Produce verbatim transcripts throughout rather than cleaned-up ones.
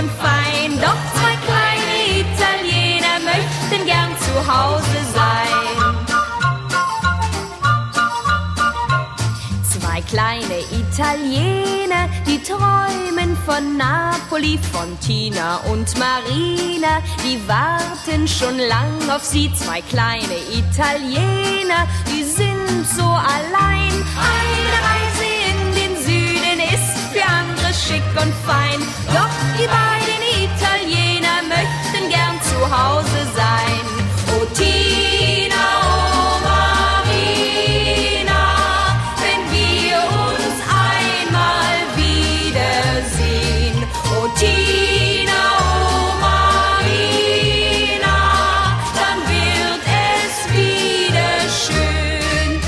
und fein. Doch zwei kleine Italiener möchten gern zu Hause sein. Zwei kleine Italiener, die träumen von Napoli, von Tina und Marina. Die warten schon lang auf sie, zwei kleine Italiener, die sind so allein. Eine Reise in den Süden ist für andere schick und fein. Doch die beiden Italiener möchten gern zu Hause sein. Oh Tina, oh Marina, wenn wir uns einmal wiedersehen. Oh Tina, oh Marina, dann wird es wieder schön.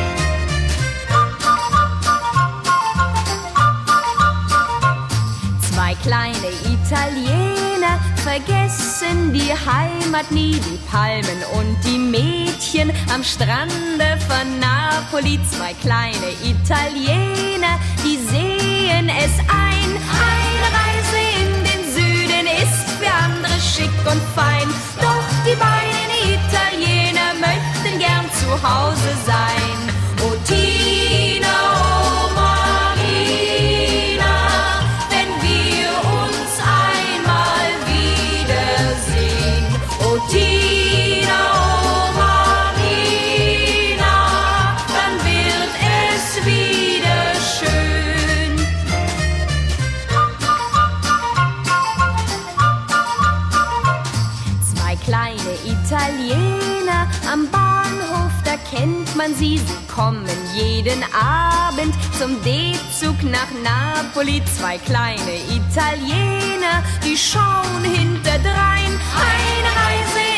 Zwei kleine Italiener vergessen die Heimat nie, die Palmen und die Mädchen am Strande von Napoli. Zwei kleine Italiener, die sehen es ein. Eine Reise in den Süden ist für andere schick und fein. Doch die beiden Italiener möchten gern zu Hause sein. Oh Tina, oh Marina, wenn wir uns einmal wiedersehen. Oh Tina, oh Marina, dann wird es wieder schön. Zwei kleine Italiener am Bahnhof, da kennt man sie, sie kommen jeden Abend zum D-Zug nach Napoli. Zwei kleine Italiener, die schauen hinterdrein, eine Reise